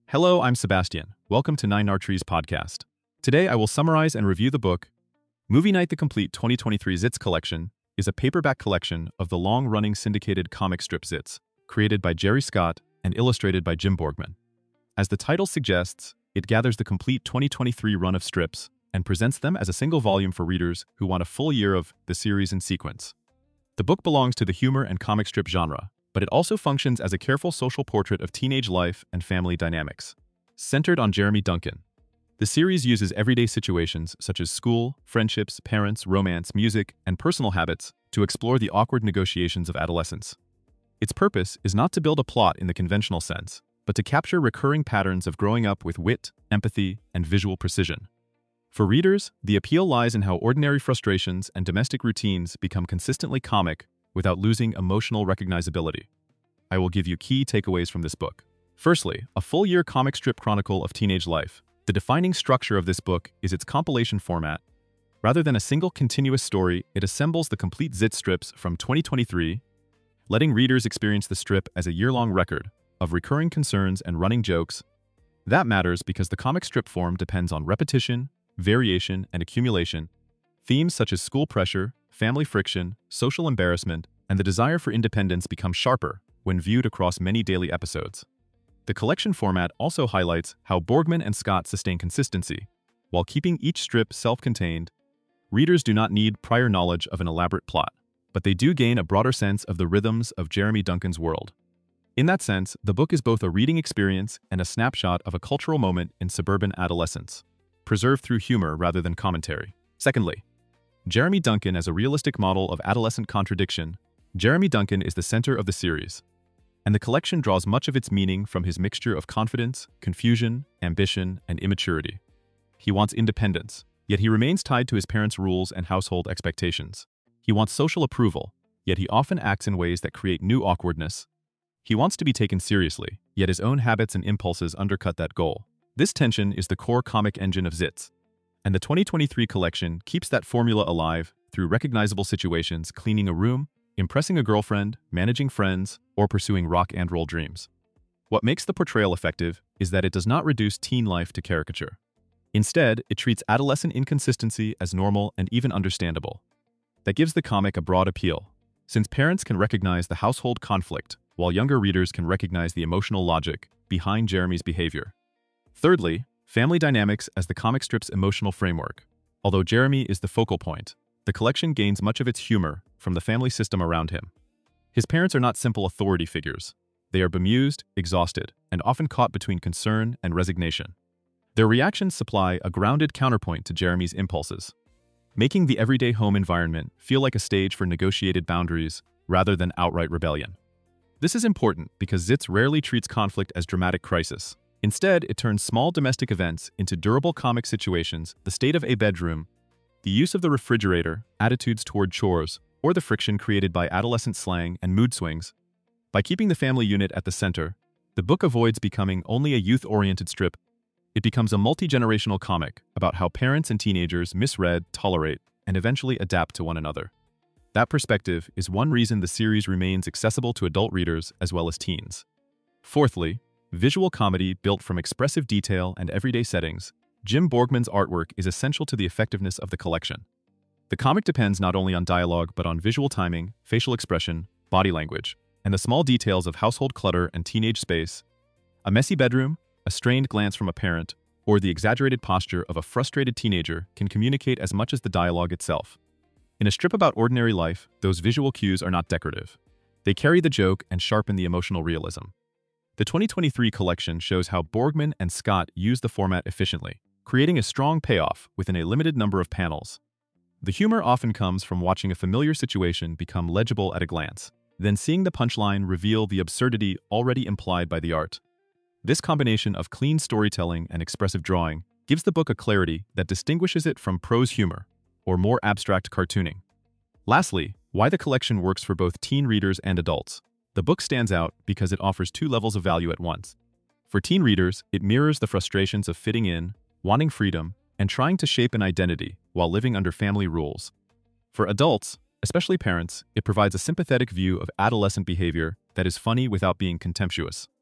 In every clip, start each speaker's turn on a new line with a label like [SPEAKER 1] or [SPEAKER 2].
[SPEAKER 1] Hello, I'm Sebastian. Welcome to Nine Archery's podcast. Today I will summarize and review the book. Movie Night: The Complete 2023 Zits Collection is a paperback collection of the long-running syndicated comic strip Zits, created by Gerry Scott and illustrated by Jim Borgman. As the title suggests, it gathers the complete 2023 run of strips and presents them as a single volume for readers who want a full year of the series in sequence. The book belongs to the humor and comic strip genre, but it also functions as a careful social portrait of teenage life and family dynamics. Centered on Jeremy Duncan, the series uses everyday situations such as school, friendships, parents, romance, music, and personal habits to explore the awkward negotiations of adolescence. Its purpose is not to build a plot in the conventional sense, but to capture recurring patterns of growing up with wit, empathy, and visual precision. For readers, the appeal lies in how ordinary frustrations and domestic routines become consistently comic without losing emotional recognizability. I will give you key takeaways from this book. Firstly, a full-year comic strip chronicle of teenage life. The defining structure of this book is its compilation format. Rather than a single continuous story, it assembles the complete Zit strips from 2023, letting readers experience the strip as a year-long record of recurring concerns and running jokes. That matters because the comic strip form depends on repetition, variation, and accumulation. Themes such as school pressure, family friction, social embarrassment, and the desire for independence become sharper when viewed across many daily episodes. The collection format also highlights how Borgman and Scott sustain consistency. While keeping each strip self-contained, readers do not need prior knowledge of an elaborate plot, but they do gain a broader sense of the rhythms of Jeremy Duncan's world. In that sense, the book is both a reading experience and a snapshot of a cultural moment in suburban adolescence, preserved through humor rather than commentary. Secondly, Jeremy Duncan as a realistic model of adolescent contradiction. Jeremy Duncan is the center of the series, and the collection draws much of its meaning from his mixture of confidence, confusion, ambition, and immaturity. He wants independence, yet he remains tied to his parents' rules and household expectations. He wants social approval, yet he often acts in ways that create new awkwardness. He wants to be taken seriously, yet his own habits and impulses undercut that goal. This tension is the core comic engine of Zits, and the 2023 collection keeps that formula alive through recognizable situations: cleaning a room, impressing a girlfriend, managing friends, or pursuing rock and roll dreams. What makes the portrayal effective is that it does not reduce teen life to caricature. Instead, it treats adolescent inconsistency as normal and even understandable. That gives the comic a broad appeal, since parents can recognize the household conflict, while younger readers can recognize the emotional logic behind Jeremy's behavior. Thirdly, family dynamics as the comic strip's emotional framework. Although Jeremy is the focal point, the collection gains much of its humor from the family system around him. His parents are not simple authority figures. They are bemused, exhausted, and often caught between concern and resignation. Their reactions supply a grounded counterpoint to Jeremy's impulses, making the everyday home environment feel like a stage for negotiated boundaries rather than outright rebellion. This is important because Zits rarely treats conflict as dramatic crisis. Instead, it turns small domestic events into durable comic situations: the state of a bedroom, the use of the refrigerator, attitudes toward chores, or the friction created by adolescent slang and mood swings. By keeping the family unit at the center, the book avoids becoming only a youth-oriented strip. It becomes a multi-generational comic about how parents and teenagers misread, tolerate, and eventually adapt to one another. That perspective is one reason the series remains accessible to adult readers as well as teens. Fourthly, visual comedy built from expressive detail and everyday settings. Jim Borgman's artwork is essential to the effectiveness of the collection. The comic depends not only on dialogue but on visual timing, facial expression, body language, and the small details of household clutter and teenage space. A messy bedroom, a strained glance from a parent, or the exaggerated posture of a frustrated teenager can communicate as much as the dialogue itself. In a strip about ordinary life, those visual cues are not decorative. They carry the joke and sharpen the emotional realism. The 2023 collection shows how Borgman and Scott use the format efficiently, creating a strong payoff within a limited number of panels. The humor often comes from watching a familiar situation become legible at a glance, then seeing the punchline reveal the absurdity already implied by the art. This combination of clean storytelling and expressive drawing gives the book a clarity that distinguishes it from prose humor or more abstract cartooning. Lastly, why the collection works for both teen readers and adults. The book stands out because it offers two levels of value at once. For teen readers, it mirrors the frustrations of fitting in, wanting freedom, and trying to shape an identity while living under family rules. For adults, especially parents, it provides a sympathetic view of adolescent behavior that is funny without being contemptuous.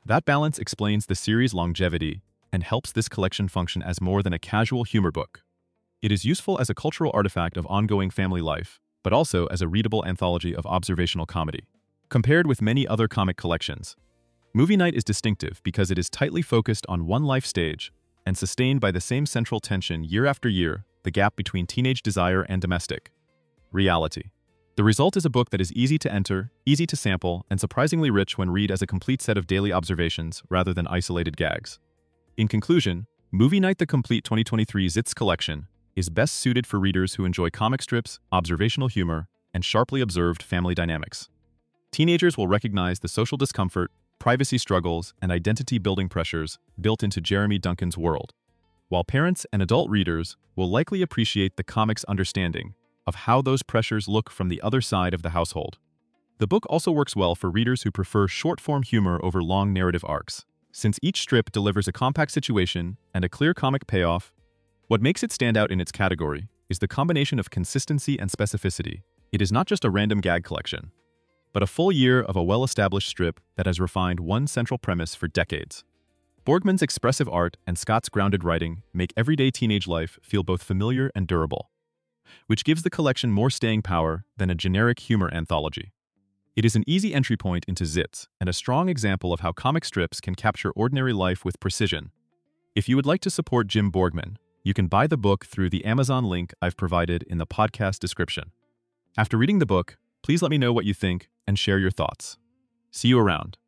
[SPEAKER 1] That balance explains the series' longevity and helps this collection function as more than a casual humor book. It is useful as a cultural artifact of ongoing family life, but also as a readable anthology of observational comedy. Compared with many other comic collections, Movie Night is distinctive because it is tightly focused on one life stage and sustained by the same central tension year after year, the gap between teenage desire and domestic reality. The result is a book that is easy to enter, easy to sample, and surprisingly rich when read as a complete set of daily observations rather than isolated gags. In conclusion, Movie Night the Complete 2023 Zits Collection is best suited for readers who enjoy comic strips, observational humor, and sharply observed family dynamics. Teenagers will recognize the social discomfort, privacy struggles, and identity-building pressures built into Jeremy Duncan's world, while parents and adult readers will likely appreciate the comic's understanding of how those pressures look from the other side of the household. The book also works well for readers who prefer short-form humor over long narrative arcs, since each strip delivers a compact situation and a clear comic payoff. What makes it stand out in its category is the combination of consistency and specificity. It is not just a random gag collection, but a full year of a well-established strip that has refined one central premise for decades. Borgman's expressive art and Scott's grounded writing make everyday teenage life feel both familiar and durable, which gives the collection more staying power than a generic humor anthology. It is an easy entry point into Zits and a strong example of how comic strips can capture ordinary life with precision. If you would like to support Jim Borgman, you can buy the book through the Amazon link I've provided in the podcast description. After reading the book, please let me know what you think and share your thoughts. See you around.